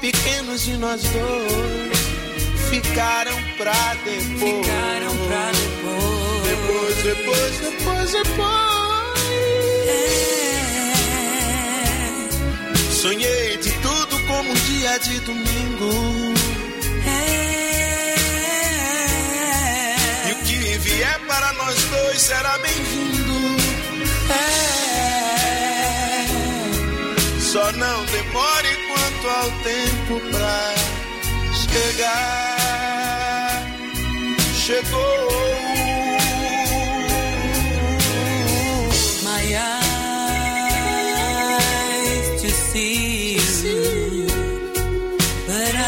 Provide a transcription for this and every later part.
pequenos de nós dois ficaram pra depois. Depois. Sonhei de tudo como um dia de domingo. E o que vier para nós dois será bem-vindo. Só não demore quanto ao tempo pra chegar. Chegou. My eyes to see you, but I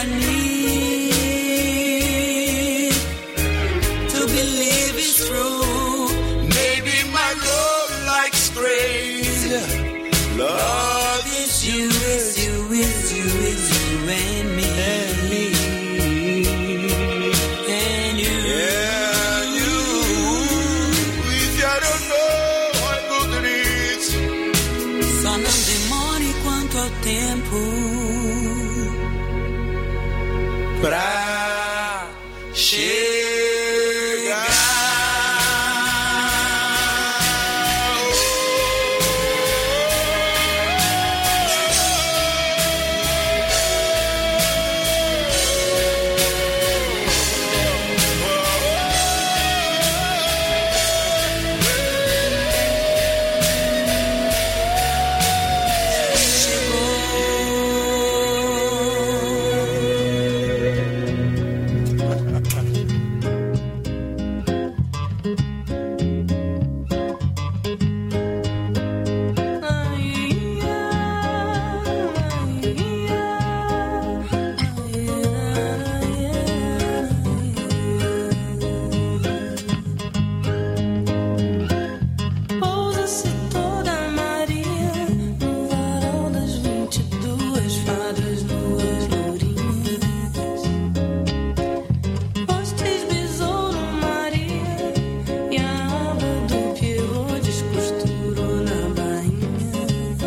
need to believe it's true. Maybe my love likes crazy. Love is you, It's you and me. And you. If you don't know what good it is. Só não demore quanto ao tempo Pra chegar. Pousa-se toda Maria no varal das 22 fadas nuas lourinhas. Postes besouro Maria e a aba do Pierrot descosturou na bainha.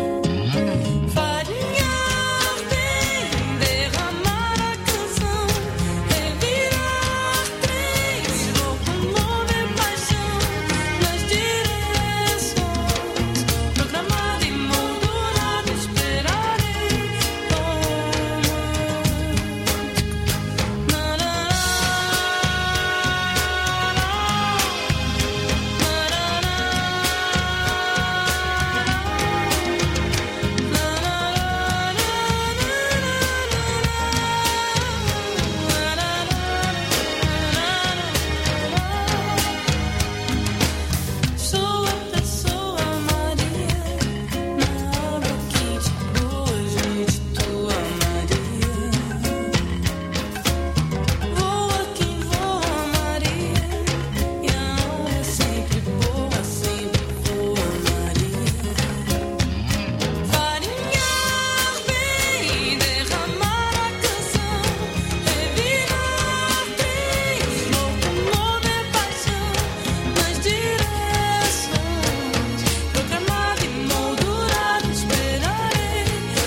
Farinha bem, derramar a canção, revirar trens, locomover paixão nas direções, programada e moldurada, esperarei Sou a pessoa Maria, na aba que te pôs, gente, tua Maria. Voa quem voa Maria, e a alma sempre voa Maria. Farinhar bem, derramar a canção, revirar trens, locomover paixão nas direções, programada e moldurada, esperarei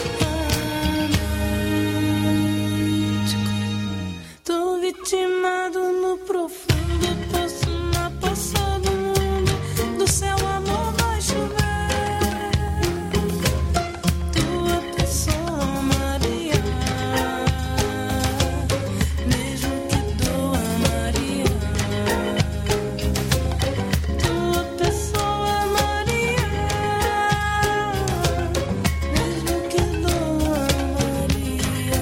romântico. Tô vitimado no profundo poço, na poça do mundo, do céu amor vai chover. Tua pessoa Maria, mesmo que doa Maria. Tua pessoa Maria, mesmo que doa Maria.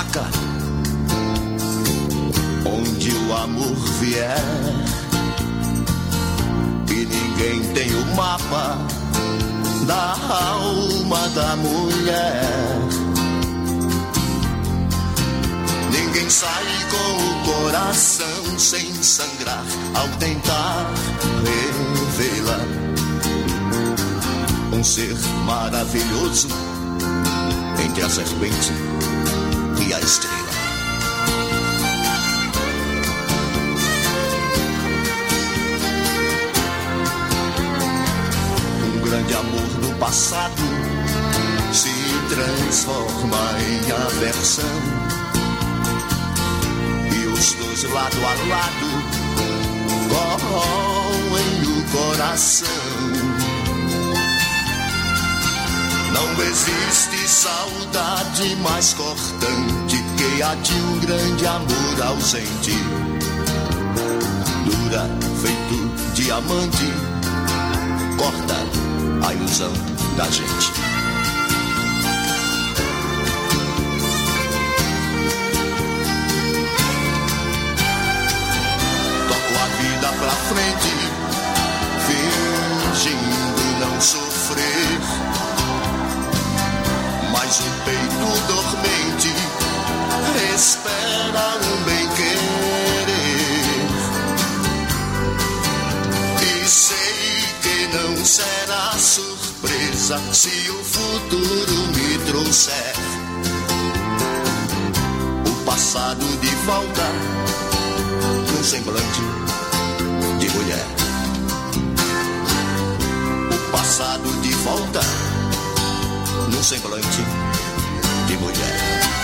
destaca onde o amor vier. E ninguém tem o mapa da alma da mulher. Ninguém sai com o coração sem sangrar ao tentar revelar um ser maravilhoso entre a serpente e a estrela. Um grande amor do passado se transforma em aversão, e os dois lado a lado corroem o coração. Não existe saudade mais cortante que a de um grande amor ausente. Dura feito diamante, corta a ilusão da gente. Toco a vida pra frente, fingindo não sofrer, mas o peito dormente espera um bem-querer. E sei que não será surpresa se o futuro me trouxer o passado de volta num semblante de mulher. O passado de volta num semblante de mulher.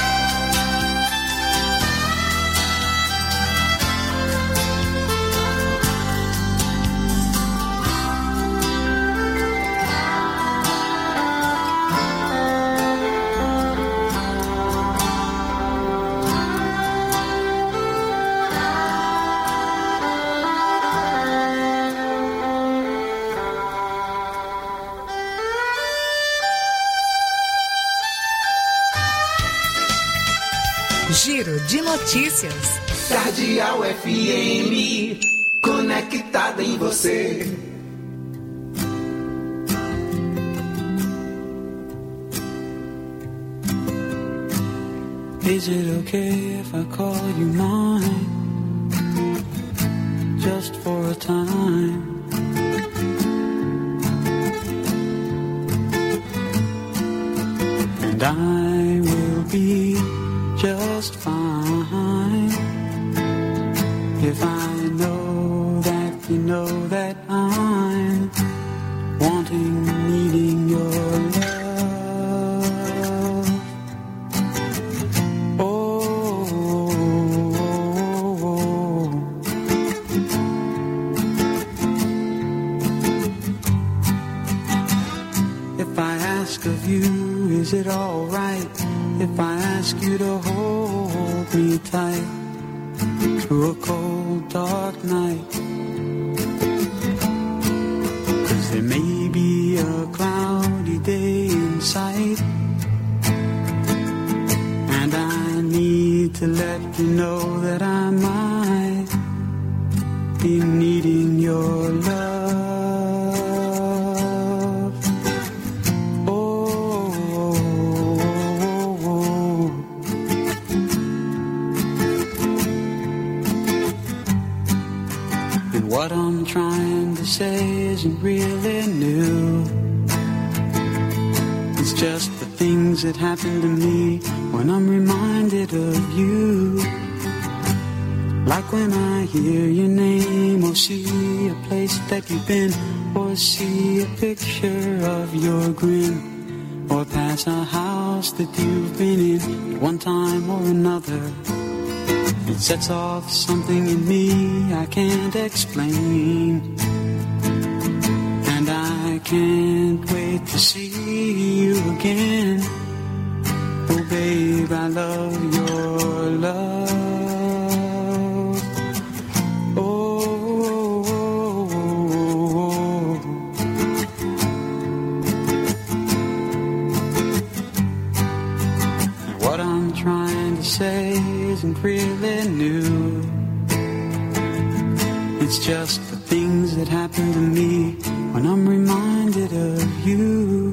Giro de notícias. Cardeal FM, conectada em você. Is it okay if I call you mine? Just for a time. And I will be just fine if I know that you know that I'm wanting, needing your love. If I ask of you, is it alright if I ask you to hold me tight through a cold dark night? 'Cause there may be a cloudy day in sight, and I need to let you know that I might be needing your love. What I'm trying to say isn't really new. It's just the things that happen to me when I'm reminded of you. Like when I hear your name, or see a place that you've been, or see a picture of your grin, or pass a house that you've been in at one time or another. It sets off something in me I can't explain, and I can't wait to see you again. Oh babe, I love your love. Oh, oh, oh, oh. What I'm trying to say isn't really new. It's just the things that happen to me when I'm reminded of you.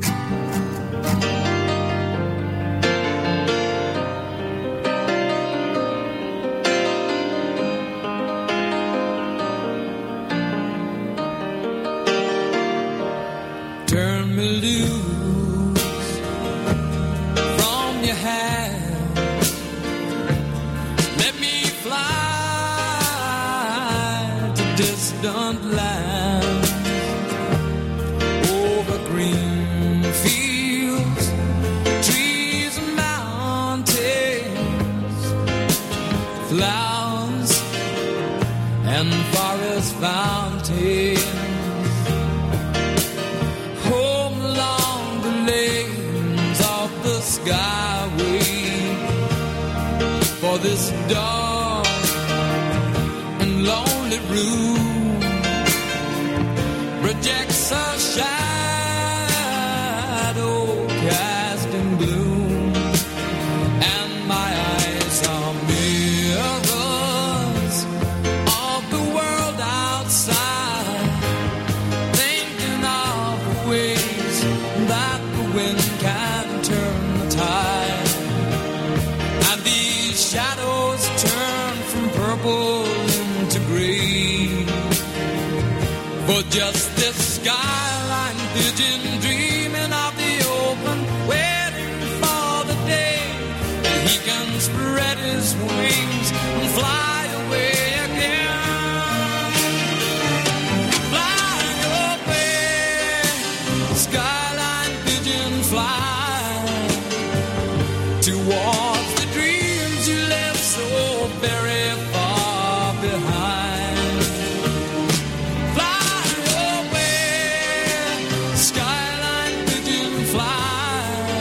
Turn me loose from your hand. Let me fly to distant lands, over green fields, trees and mountains, flowers and forest fountains. Skyway for this dark and lonely room projects a shadow casting gloom, and my eyes are mirrors of the world outside, thinking of the ways that the wind can turn tide, and these shadows turn from purple into green, for just this skyline pigeon dreaming of the open, waiting for the day that he can spread his wings and fly away again. Fly away, skyline pigeon, fly towards the dreams you left so very far behind. Fly away, skyline pigeon, fly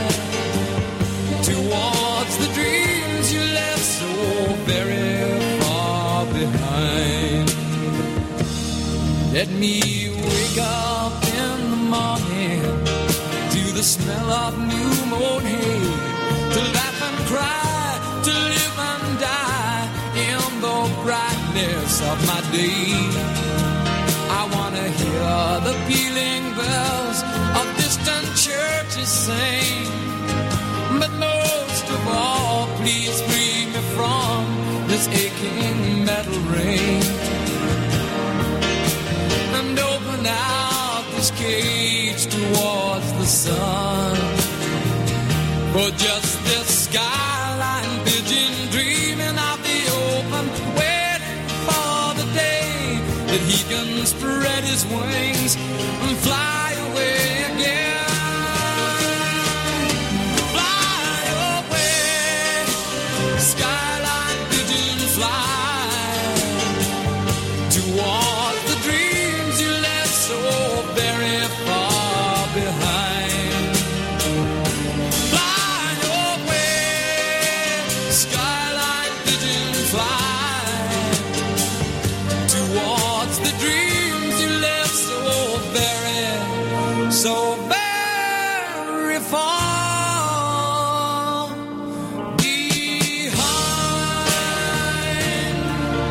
towards the dreams you left so very far behind. Let me wake up in the morning to the smell of new mown hay, to laugh and cry, to live and die in the brightness of my day. I want to hear the pealing bells of distant churches sing, but most of all, please free me from this aching metal ring, and open out this cage towards the sun. For just this skyline pigeon dreaming of the open, waiting for the day that he can spread his wings and fly away again. Fly away, skyline pigeon, fly towards the dreams you left so very far behind. Skyline pigeon, fly towards the dreams you left so very far behind.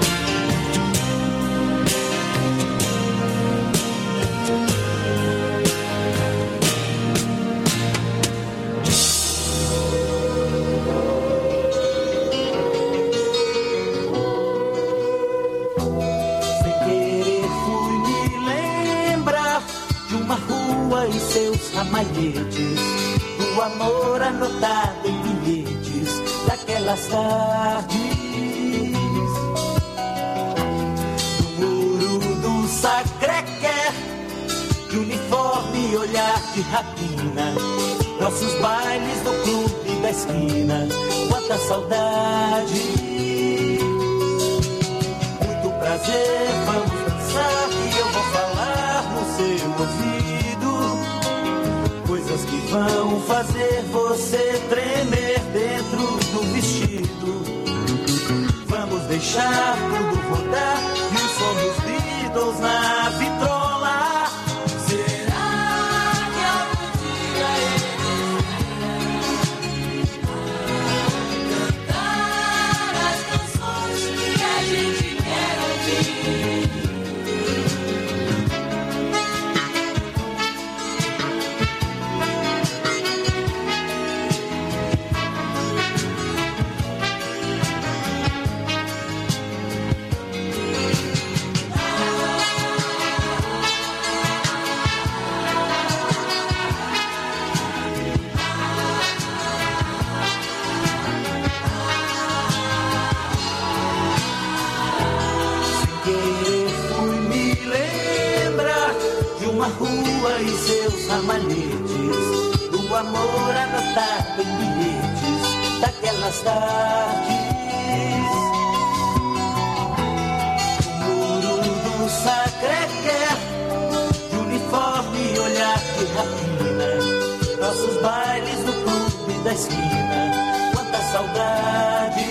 E seus ramalhetes, do amor anotado em bilhetes daquelas tardes, no muro do Sacré-Cœur, de uniforme e olhar de rapina, nossos bailes no clube da esquina, quanta saudade. Muito prazer, vamos dançar e eu vou falar no seu ouvido coisas que vão fazer você tremer dentro do vestido. Vamos deixar tudo rodar e o som dos Beatles na vitrola. Será que algum dia eles vão cantar rua e seus ramalhetes, o amor anotado em bilhetes daquelas tardes. O muro do Sacré-Cœur, de uniforme e olhar de rapina, nossos bailes no clube da esquina, quanta saudade.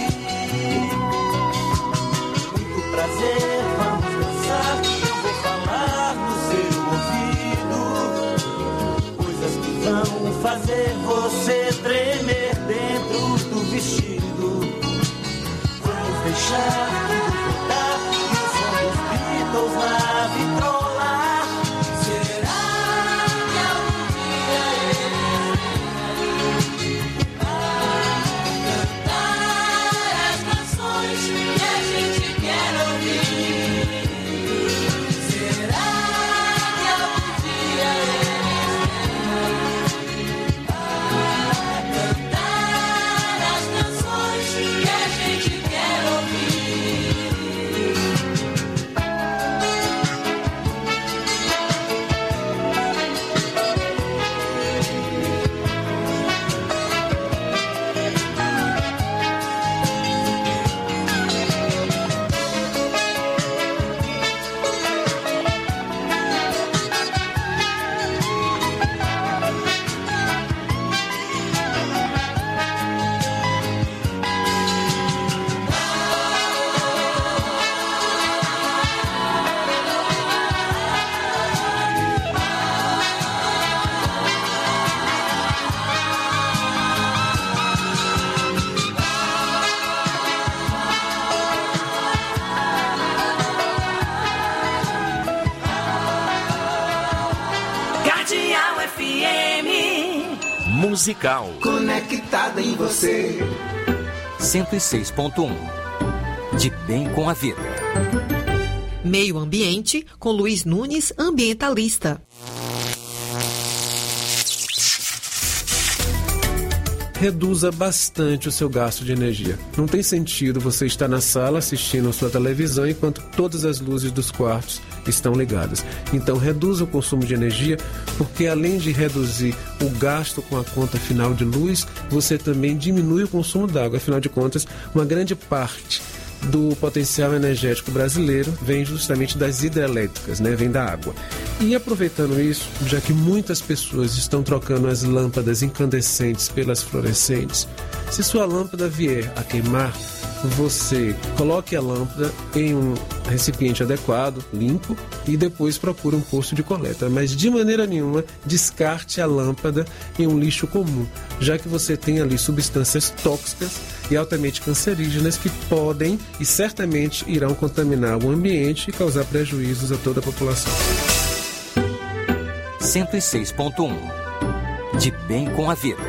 Muito prazer, vamos dançar, eu vou falar no seu ouvido coisas que vão fazer você tremer dentro do vestido. Vamos deixar tudo voltar e o som dos Beatles na vitrola. Será que algum dia ele vai cantar as canções que a gente quer ouvir? Será que algum dia ele vai cantar as canções que a gente quer ouvir? Cardeal FM. Musical Conectada em você. 106.1. De bem com a vida. Meio Ambiente, com Luiz Nunes, ambientalista. Reduza bastante o seu gasto de energia. Não tem sentido você estar na sala assistindo a sua televisão enquanto todas as luzes dos quartos estão ligadas. Então reduza o consumo de energia, porque além de reduzir o gasto com a conta final de luz, você também diminui o consumo d'água. Afinal de contas, uma grande parte do potencial energético brasileiro vem justamente das hidrelétricas, né? Vem da água. E aproveitando isso, já que muitas pessoas estão trocando as lâmpadas incandescentes pelas fluorescentes, se sua lâmpada vier a queimar, você coloque a lâmpada em um recipiente adequado, limpo, e depois procure um posto de coleta. Mas de maneira nenhuma descarte a lâmpada em um lixo comum, já que você tem ali substâncias tóxicas e altamente cancerígenas que podem e certamente irão contaminar o ambiente e causar prejuízos a toda a população. 106.1. De bem com a vida.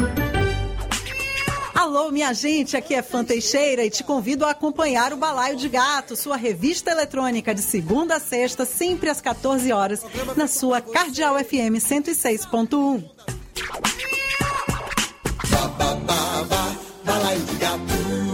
Alô, minha gente, aqui é Fã Teixeira e te convido a acompanhar o Balaio de Gato, sua revista eletrônica de segunda a sexta, sempre às 14 horas, na sua Cardeal FM 106.1. Balaio de Gato.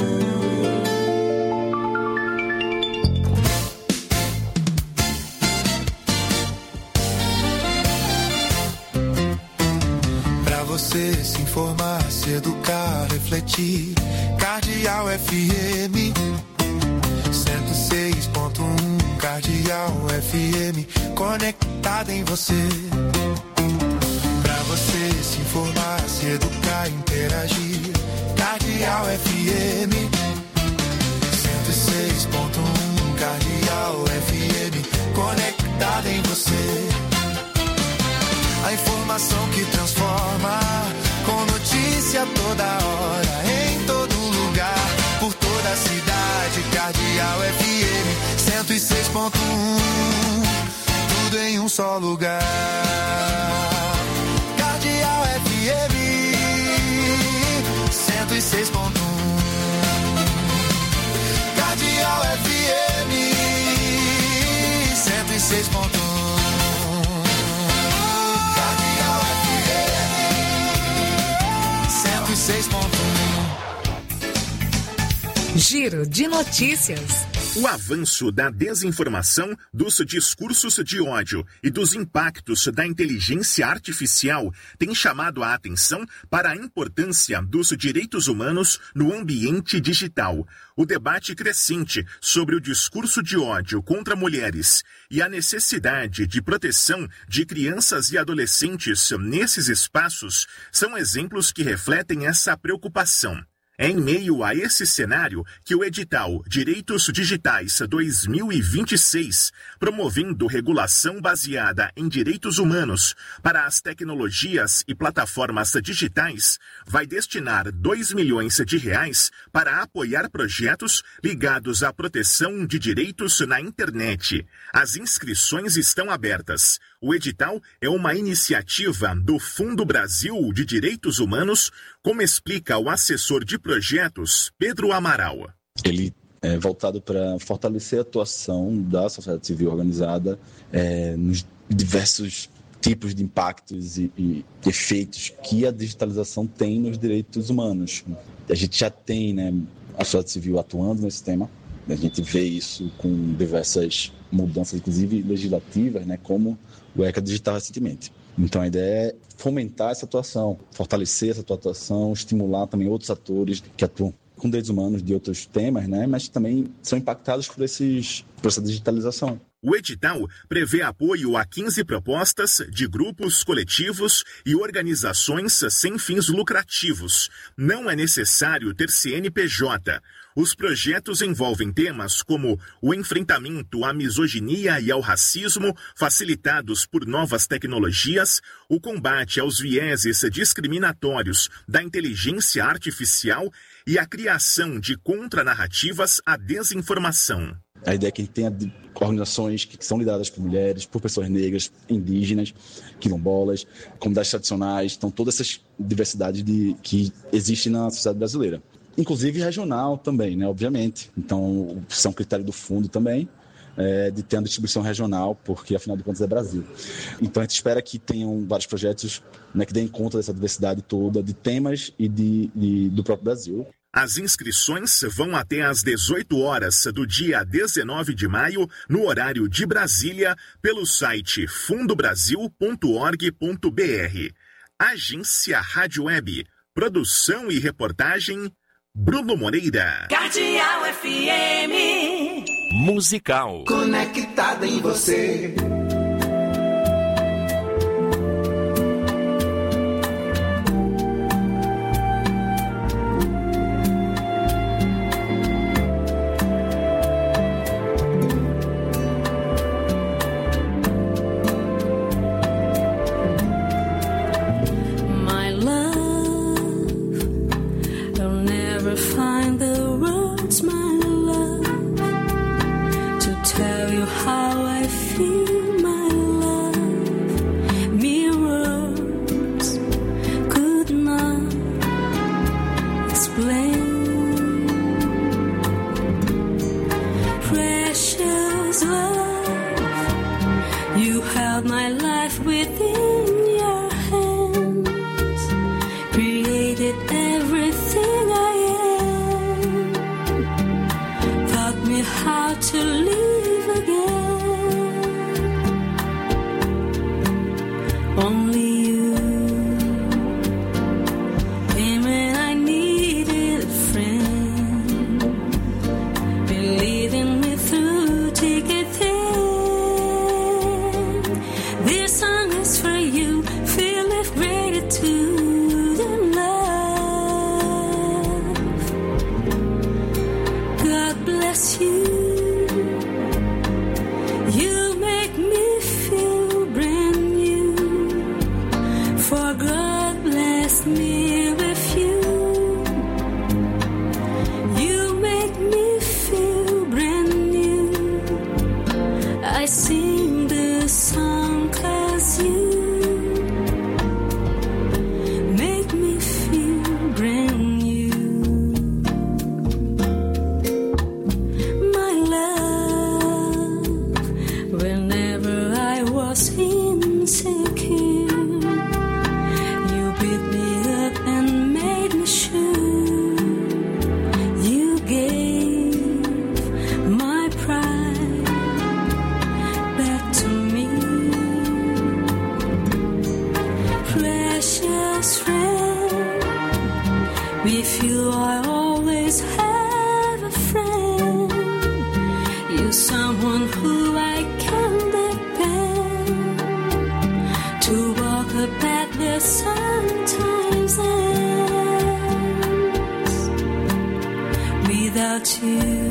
Você se informar, se educar, refletir. Cardeal FM 106.1. Cardeal FM conectada em você. Pra você se informar, se educar, interagir. Cardeal FM 106.1. Cardeal FM conectada em você. A informação que transforma, com notícia toda hora, em todo lugar, por toda a cidade. Cardeal FM 106.1, tudo em um só lugar. Cardeal FM 106.1. Cardeal FM 106.1. Giro de notícias. O avanço da desinformação, dos discursos de ódio e dos impactos da inteligência artificial tem chamado a atenção para a importância dos direitos humanos no ambiente digital. O debate crescente sobre o discurso de ódio contra mulheres e a necessidade de proteção de crianças e adolescentes nesses espaços são exemplos que refletem essa preocupação. É em meio a esse cenário que o edital Direitos Digitais 2026, promovendo regulação baseada em direitos humanos para as tecnologias e plataformas digitais, vai destinar R$2 milhões para apoiar projetos ligados à proteção de direitos na internet. As inscrições estão abertas. O edital é uma iniciativa do Fundo Brasil de Direitos Humanos, como explica o assessor de projetos, Pedro Amaral. Ele é voltado para fortalecer a atuação da sociedade civil organizada nos diversos tipos de impactos e efeitos que a digitalização tem nos direitos humanos. A gente já tem, a sociedade civil atuando nesse tema. A gente vê isso com diversas mudanças, inclusive legislativas, como o ECA Digital recentemente. Então a ideia é fomentar essa atuação, fortalecer essa atuação, estimular também outros atores que atuam com direitos humanos de outros temas, mas também são impactados por essa digitalização. O edital prevê apoio a 15 propostas de grupos, coletivos e organizações sem fins lucrativos. Não é necessário ter CNPJ. Os projetos envolvem temas como o enfrentamento à misoginia e ao racismo, facilitados por novas tecnologias, o combate aos vieses discriminatórios da inteligência artificial e a criação de contranarrativas à desinformação. A ideia é que a gente tenha organizações que são lideradas por mulheres, por pessoas negras, indígenas, quilombolas, comunidades tradicionais, então todas essas diversidades que existem na sociedade brasileira. Inclusive regional também, obviamente. Então, isso é um critério do fundo também, de ter uma distribuição regional, porque afinal de contas é Brasil. Então a gente espera que tenham vários projetos que deem conta dessa diversidade toda, de temas e do próprio Brasil. As inscrições vão até às 18 horas do dia 19 de maio, no horário de Brasília, pelo site fundobrasil.org.br. Agência Rádio Web. Produção e reportagem, Bruno Moreira. Cardeal FM. Musical. Conectada em você. Find the words, my love, to tell you how I feel. best friend. With you I always have a friend. You're someone who I can depend. To walk a path that sometimes ends. Without you,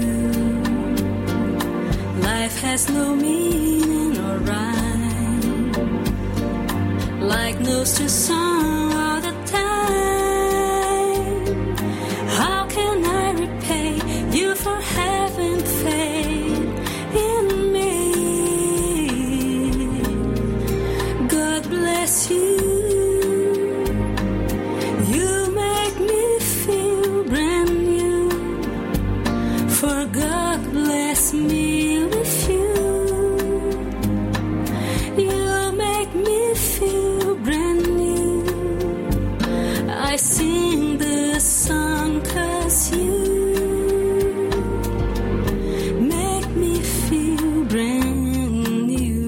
life has no meaning or rhyme. Like nose to sun all the time. How can I repay you for having faith in me? God bless you. You make me feel brand new. For God bless me with you. You make me feel brand new. I sing this song 'cause you make me feel brand new.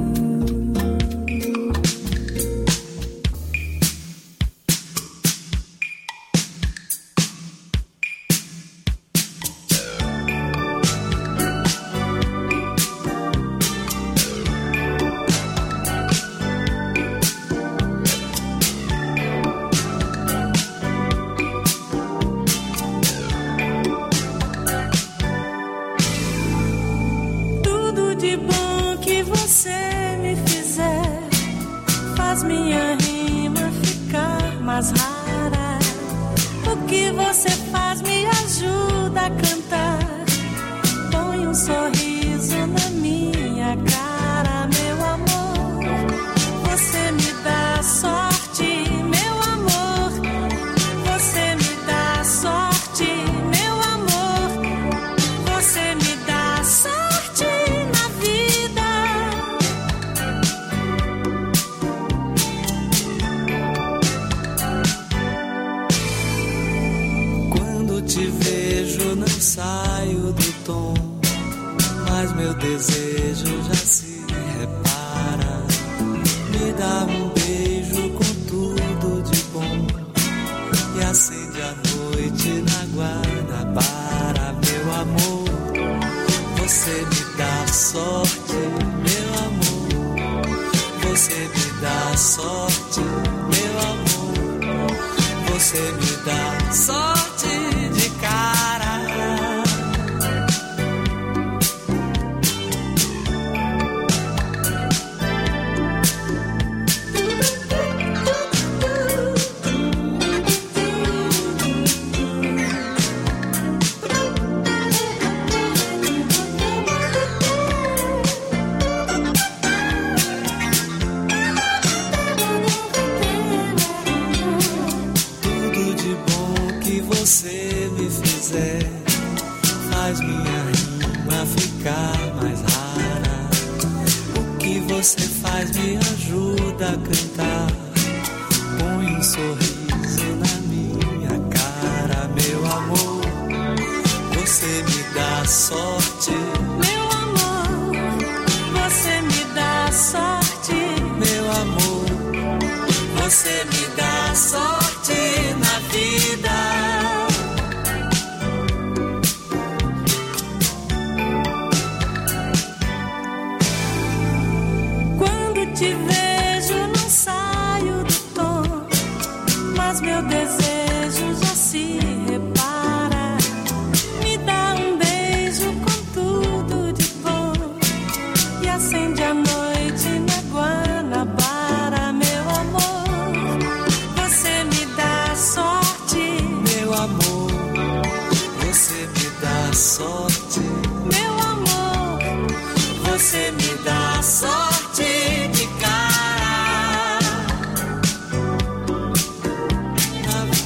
Tudo de bom que você me fizer faz minha rima ficar mais rara. O que você faz me ajuda a cantar. Põe um sorriso na minha cara, meu amor. Você me dá sorte, meu amor. Você me dá sorte, meu amor. Você me dá sorte na vida. Quando te vejo não saio do tom, mas meu desejo já se repara. Me dá um beijo com tudo de bom e acende a noite na Guanabara, meu amor. Você me dá sorte, meu amor. Você me dá sorte, meu amor. Você me dá sorte de cara. Tudo de bom que você me fizer faz minha rima ficar mais rara. O que você faz me ajuda a cantar. Põe um sorriso na minha cara, meu amor. Você me dá sorte, Meu amor, você me dá sorte. meu amor. Você me dá sorte na vida. Quando te vejo não saio do tom, mas meu desejo já se repara. Me dá um beijo com tudo de bom e acende a noite na Guanabara, meu amor. Você me dá sorte, Meu amor, você me dá sorte. meu amor. Você me dá sorte de cara. Na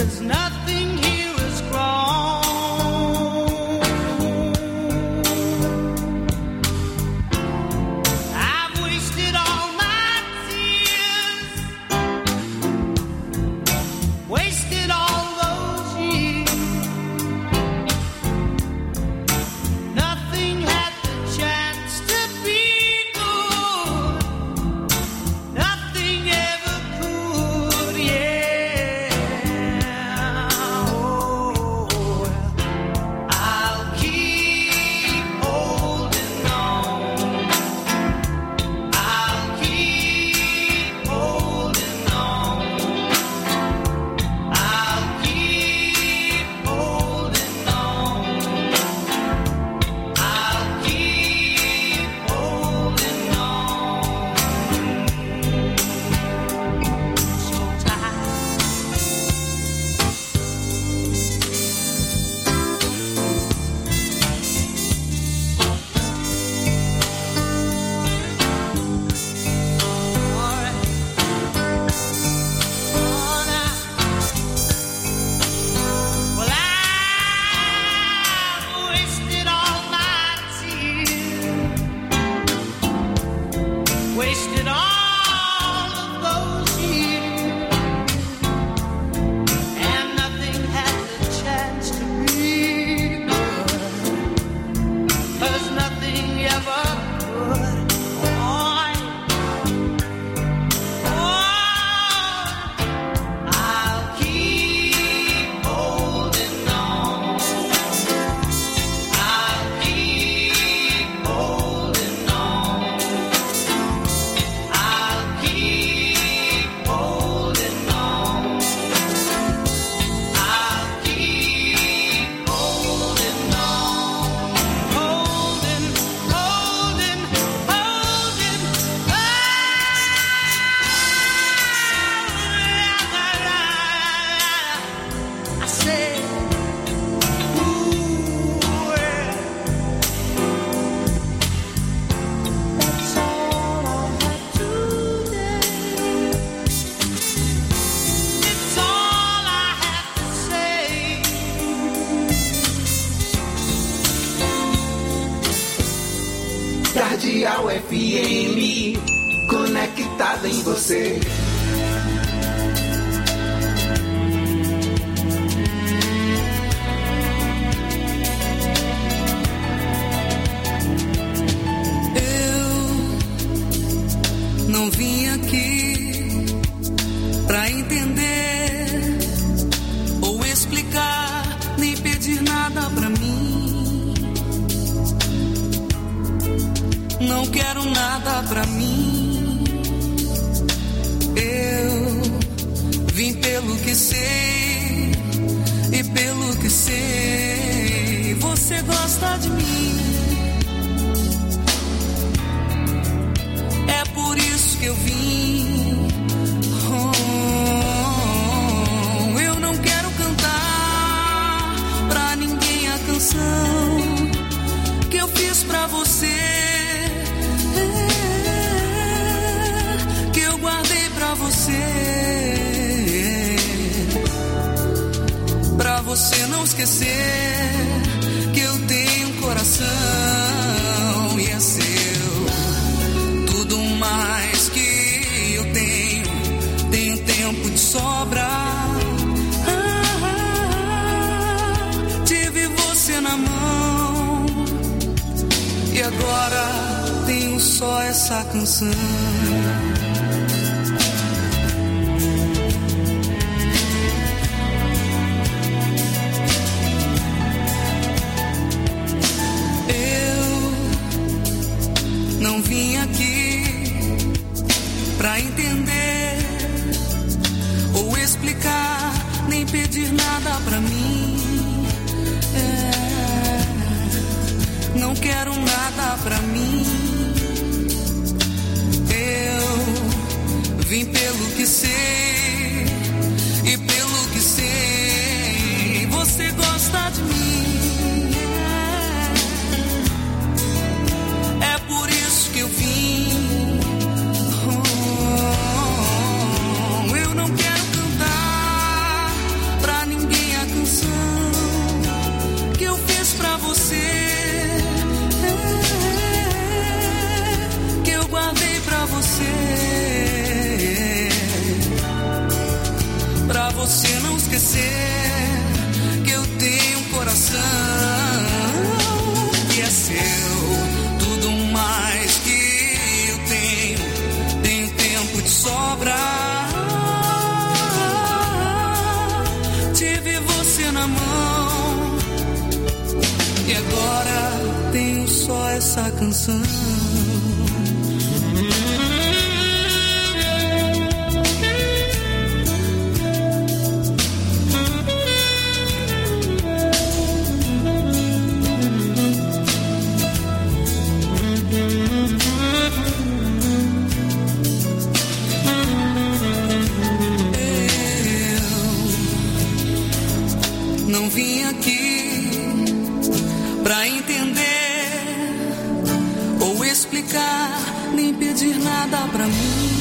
'cause nothing here is wrong. I've wasted all my tears, wasted all those years. Nothing had the chance to be good, nothing ever could, yeah. Oh, I'll keep holding on, I'll keep holding on, I'll keep holding on, I'll keep holding on. So tight. Well, I've wasted all my tears, wasted all of those years, and nothing had the chance to be good, 'cause nothing ever could. I'll keep holding on, I'll keep holding on, I'll keep holding on, I'll keep holding on, holding, holding, holding, I said, ooh, that's all I have today. It's all I have to say. Cardeal FM, conectada em você. Eu não vim aqui pra entender ou explicar, nem pedir nada pra mim. Não quero nada pra mim. Eu vim pelo que sei e pelo que sei. Você gosta de mim. É por isso que eu vim. Oh, eu não quero cantar pra ninguém a canção que eu fiz pra você, que eu guardei pra você, pra você não esquecer que eu tenho um coração e é seu. Tudo mais que eu tenho tempo de sobra. Tive você na mão e agora tenho só essa canção. Não vim aqui pra entender ou explicar, nem pedir nada pra mim. Não quero nada pra mim. Eu vim pelo que sei e pelo que sei. Você gosta de mim. É por isso que eu vim. Eu não quero cantar pra esquecer que eu tenho um coração que é seu, tudo mais que eu tenho tempo de sobra. Tive você na mão e agora tenho só essa canção. Não vim aqui pra entender ou explicar, nem pedir nada pra mim.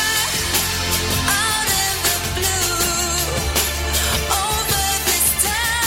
This time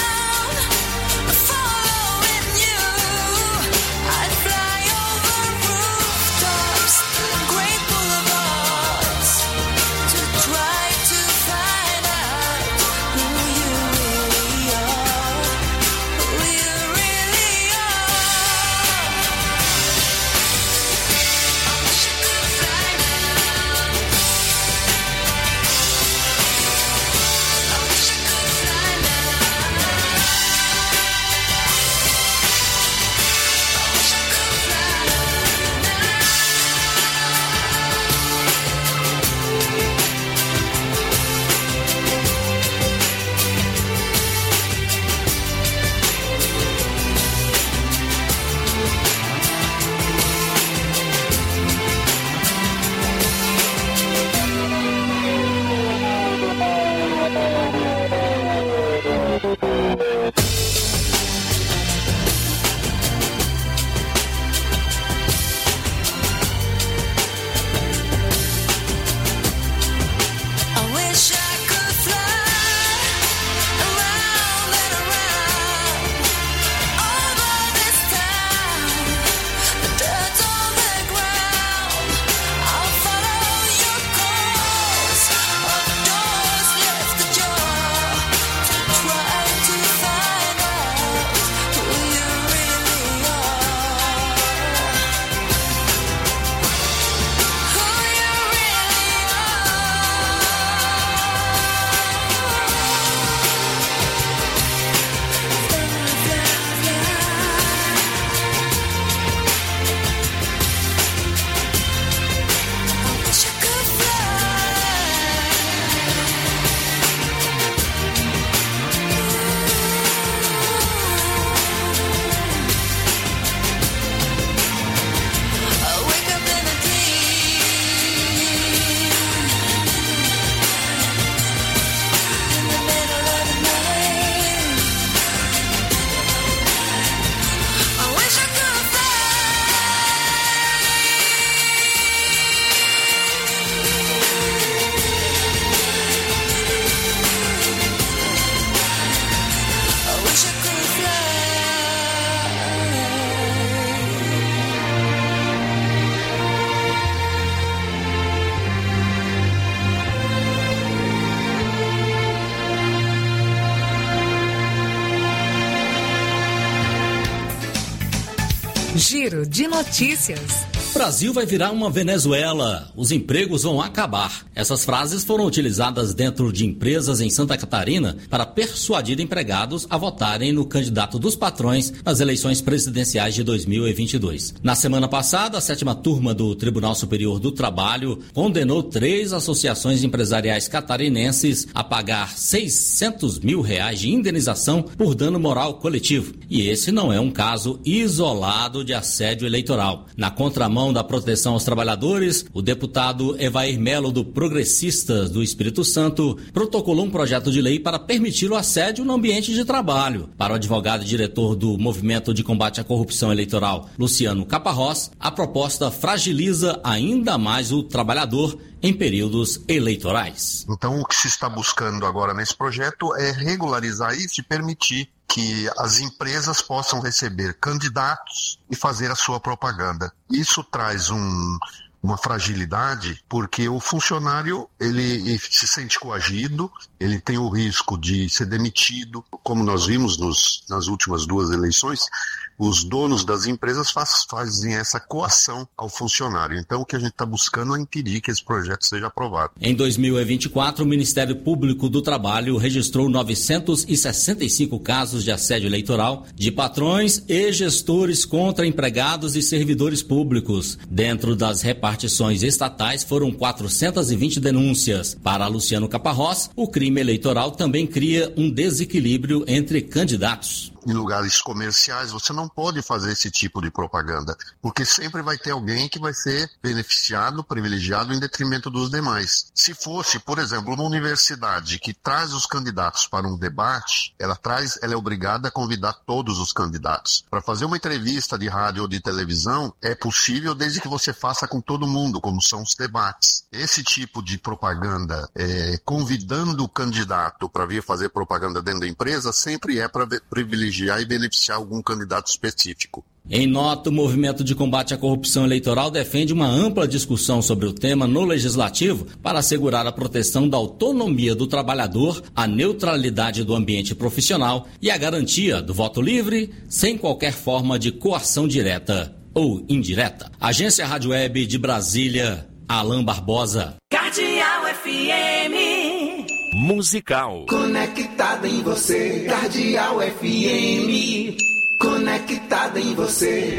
Giro de notícias. Brasil vai virar uma Venezuela. Os empregos vão acabar. Essas frases foram utilizadas dentro de empresas em Santa Catarina para persuadir empregados a votarem no candidato dos patrões nas eleições presidenciais de 2022. Na semana passada, a 7ª turma do Tribunal Superior do Trabalho condenou 3 associações empresariais catarinenses a pagar R$600 mil de indenização por dano moral coletivo. E esse não é um caso isolado de assédio eleitoral. Na contramão da proteção aos trabalhadores, o deputado Evair Melo, do Progressistas do Espírito Santo, protocolou um projeto de lei para permitir o assédio no ambiente de trabalho. Para o advogado e diretor do Movimento de Combate à Corrupção Eleitoral, Luciano Caparrós, a proposta fragiliza ainda mais o trabalhador em períodos eleitorais. Então, o que se está buscando agora nesse projeto é regularizar isso e permitir que as empresas possam receber candidatos e fazer a sua propaganda. Isso traz uma fragilidade, porque o funcionário ele se sente coagido, ele tem o risco de ser demitido. Como nós vimos nas últimas 2 eleições, os donos das empresas fazem essa coação ao funcionário. Então, o que a gente está buscando é impedir que esse projeto seja aprovado. Em 2024, o Ministério Público do Trabalho registrou 965 casos de assédio eleitoral de patrões e gestores contra empregados e servidores públicos. Dentro das repartições estatais, foram 420 denúncias. Para Luciano Caparrós, o crime eleitoral também cria um desequilíbrio entre candidatos. Em lugares comerciais, você não pode fazer esse tipo de propaganda, porque sempre vai ter alguém que vai ser beneficiado, privilegiado em detrimento dos demais. Se fosse, por exemplo, uma universidade que traz os candidatos para um debate, ela é obrigada a convidar todos os candidatos. Para fazer uma entrevista de rádio ou de televisão, é possível desde que você faça com todo mundo, como são os debates. Esse tipo de propaganda, convidando o candidato para vir fazer propaganda dentro da empresa, sempre é para privilegiar e beneficiar algum candidato específico. Em nota, o Movimento de Combate à Corrupção Eleitoral defende uma ampla discussão sobre o tema no Legislativo para assegurar a proteção da autonomia do trabalhador, a neutralidade do ambiente profissional e a garantia do voto livre, sem qualquer forma de coação direta ou indireta. Agência Rádio Web de Brasília, Alain Barbosa. Cardeal FM. Musical. Conectada em você, Cardeal FM. Conectada em você.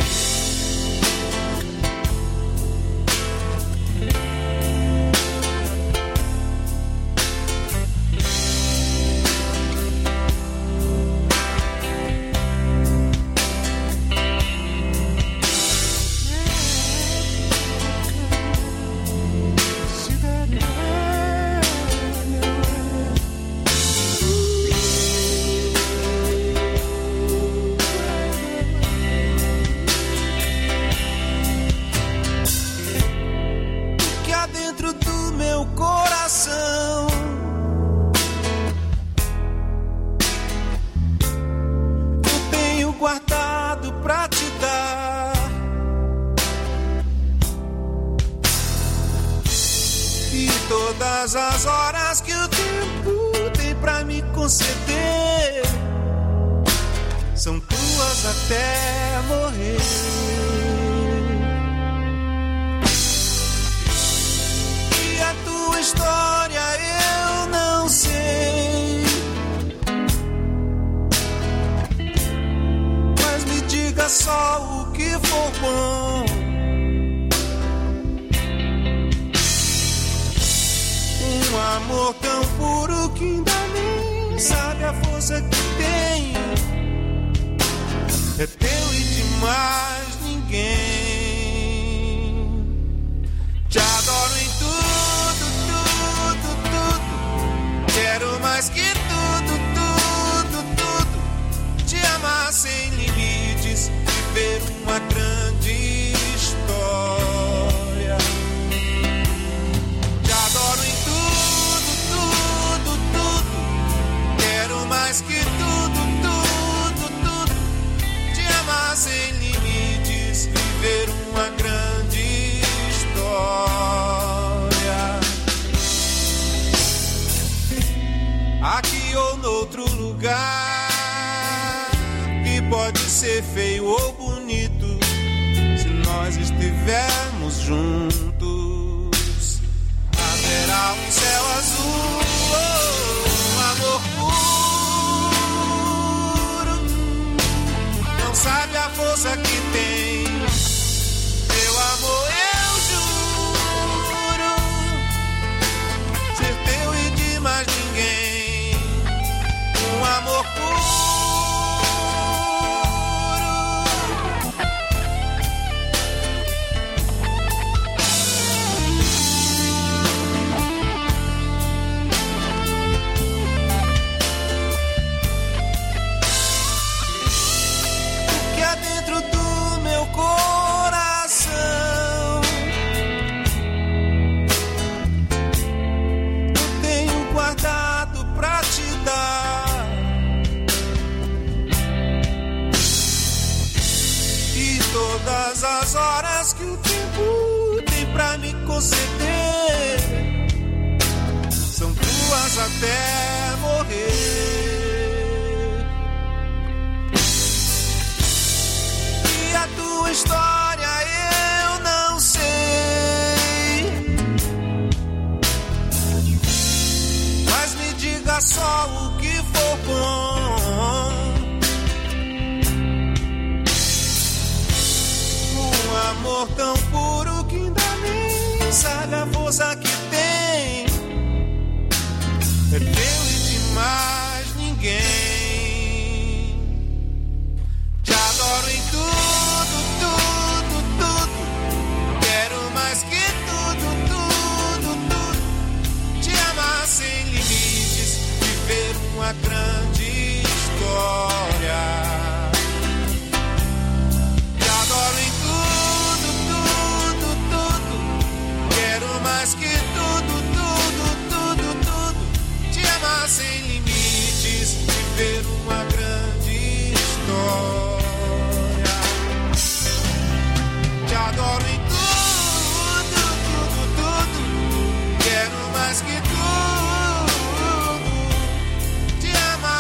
Todas as horas que o tempo tem pra me conceder são tuas até morrer. E a tua história eu não sei, mas me diga só o que for bom. Um amor tão puro que ainda nem sabe a força que tem. É teu e de mais ninguém. Te adoro em tudo, tudo, tudo. Quero mais que tudo, tudo, tudo. Te amar sem limites, viver uma grande história. Te adoro em mais que tudo, tudo, tudo. Te amar sem limites, viver uma grande história. Aqui ou noutro lugar, que pode ser feio ou bonito, nós estivermos juntos, haverá um céu azul, um amor puro. Não sabe a força que tem, meu amor, eu juro, ser teu e de mais ninguém, um amor puro. Todas as horas que o tempo tem pra me conceder são tuas até morrer. E a tua história eu não sei, mas me diga só o que for bom. Amor tão puro que ainda nem sabe a força que tem, é teu e de mais ninguém. Te adoro em tudo, tudo, tudo, quero mais que tudo, tudo, tudo, te amar sem limites, viver uma grande história. Te adoro em mais que tudo, tudo, tudo, tudo, te amar sem limites, viver uma grande história. Te adoro em tudo, tudo, tudo, quero mais que tudo, te amar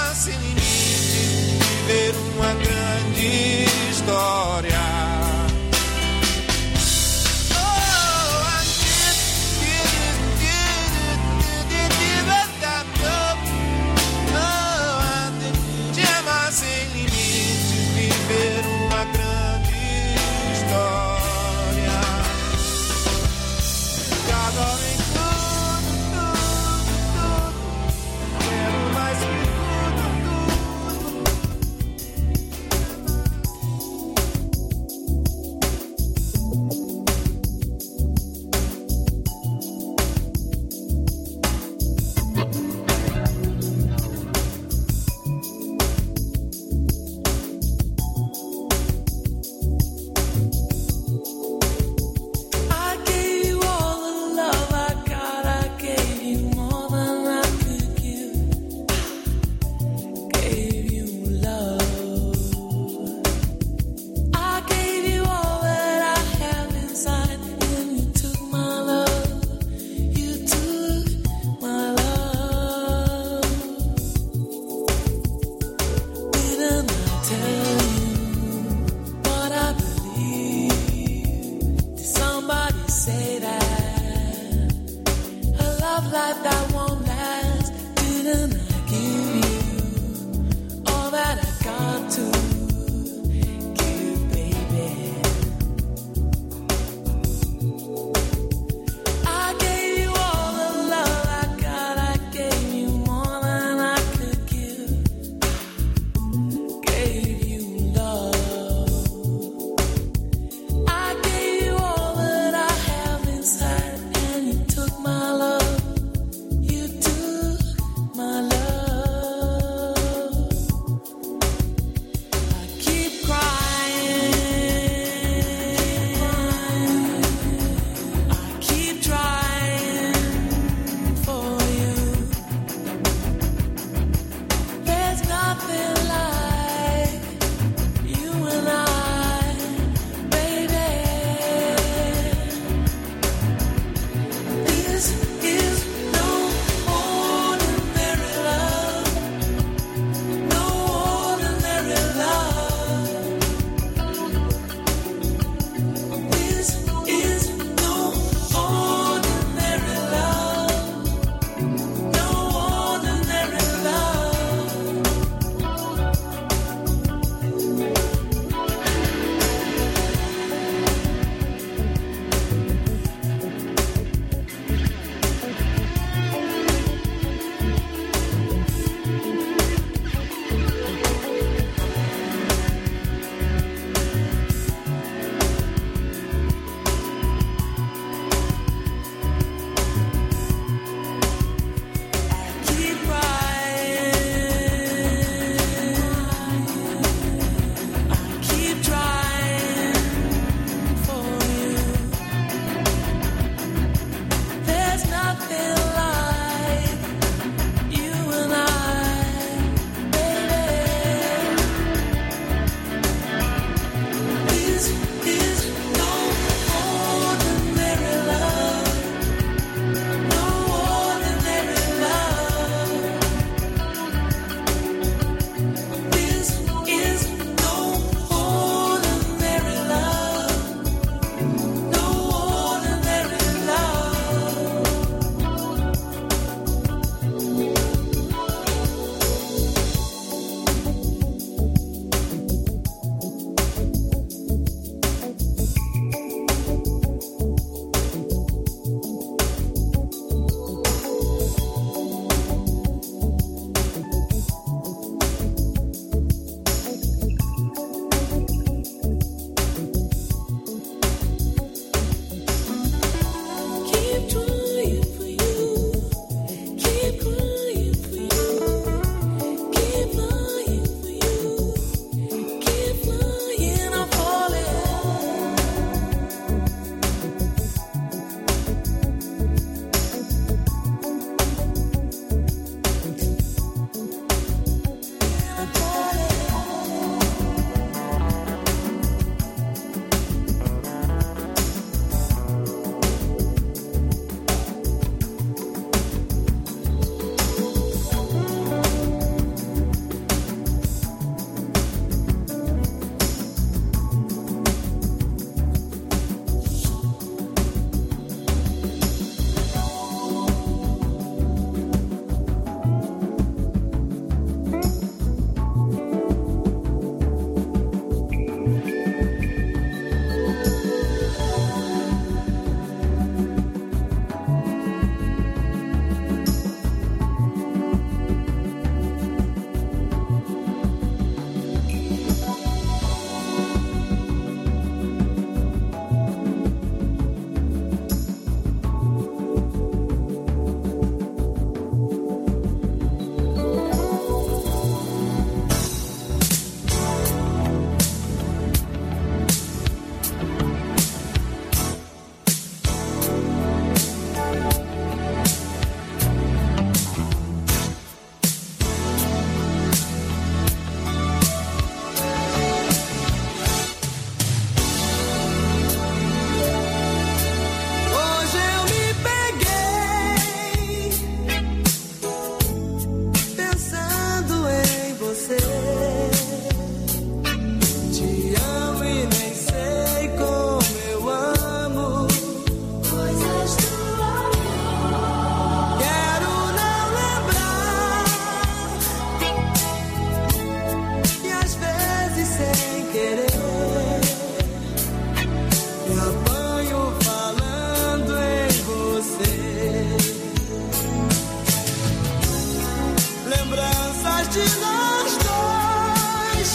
de nós dois.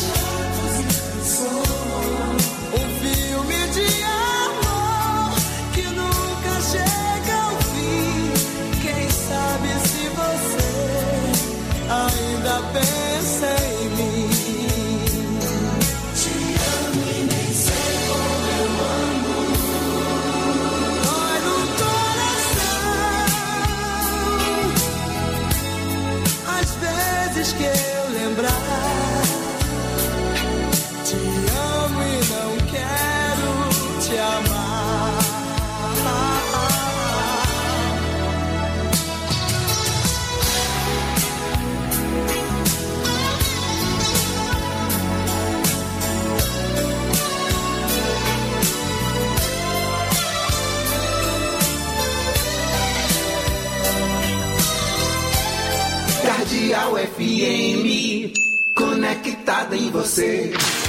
Um filme de amor que nunca chega ao fim. Quem sabe se você ainda pensa em mim. Te amo e nem sei como eu amo. Dói no coração às vezes que eu lembrar. Te amo e não quero te amar. Cardeal FM, conectada em você.